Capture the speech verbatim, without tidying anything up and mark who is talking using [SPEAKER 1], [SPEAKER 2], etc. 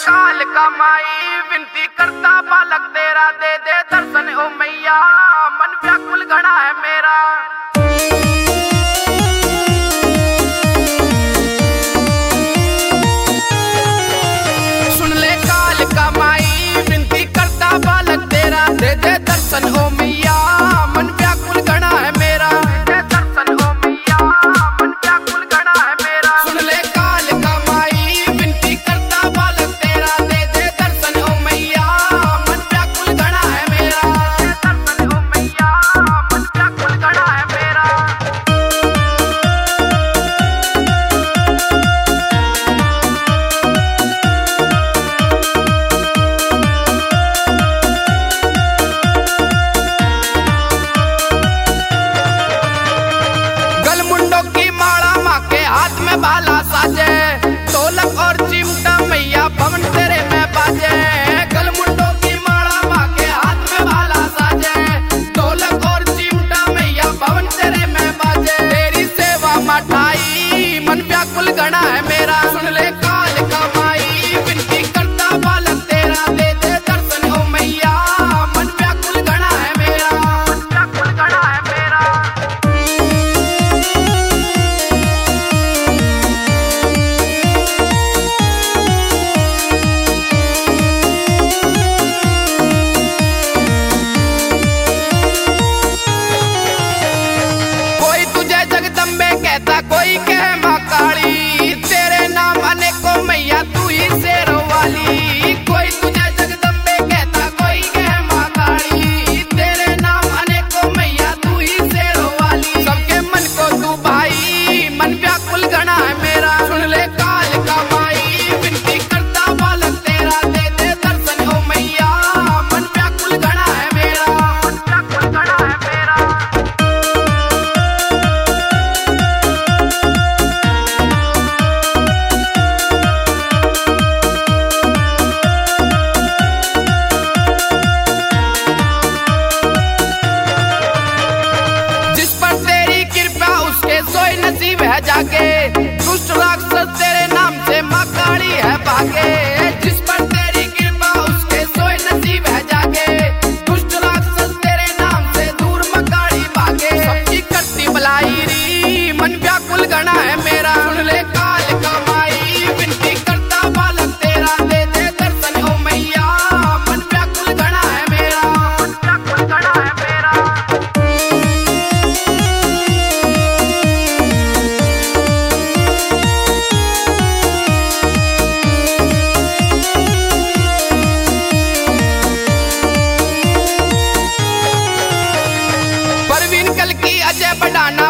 [SPEAKER 1] काल का माई विनती करता बालक तेरा, दे दे दर्शन ओ मैया, मन व्याकुल घड़ा है मेरा। सुन ले काल का माई विनती करता बालक तेरा, दे दे दर्शन ओ मैया, मन व्याकुल घड़ा है मेरा। दे दर्शन ओ मैया, मन व्याकुल घड़ा है मेरा। सुन ले काल का माई विनती करता बालक तेरा, दे दे दर्शन ओ मैया, मन व्याकुल घड़ा है मेरा। दे दर्शन ओ मैया, मन व्याकुल घड़ा है मेरा। हाथ में भाला साजे, ढोलक और चिमटा मैया पवन तेरे में बाजे। गलमुंडों की माला माँ के हाथ में भाला साजे, ढोलक और चिमटा मैया पवन तेरे में बाजे। तेरी सेवा मठाई मन व्याकुल घड़ा है मेरा। सुन ले काल का माई विनती करता बालक तेरा, दे दे दर्शन ओ मैया, मन व्याकुल घड़ा है मेरा। मन व्याकुल घड़ा है मेरा। कोई कहे माँ काली, तेरे नाम अनेकों मैया तू ही शेरों वाली। कोई तुझे जगदम्बे कहता, कोई कहे माँ काली, तेरे नाम अनेकों मैया तू ही शेरों वाली। सबके मन को तू भाई, मन व्याकुल घड़ा है मेरा। सुन ले काल का माई विनती करता बालक तेरा, दे दे दर्शन ओ मैया, मन व्याकुल घड़ा है मेरा। मन व्याकुल घड़ा है मेरा। नसीब है जाके, दुष्ट राक्षस तेरे नाम से माँ काली है भागे। जिस पर तेरी कृपा उसके सोए नसीब है जागे, दुष्ट राक्षस तेरे नाम से दूर माँ काली भागे। सबकी करती भलाई री, मन व्याकुल घड़ा है मेरा। सुन ले काल का माई विनती करता बालक तेरा, दे दे दर्शन ओ मैया, मन व्याकुल घड़ा है मेरा। मन व्याकुल घड़ा है मेरा। अजय बढ़ाना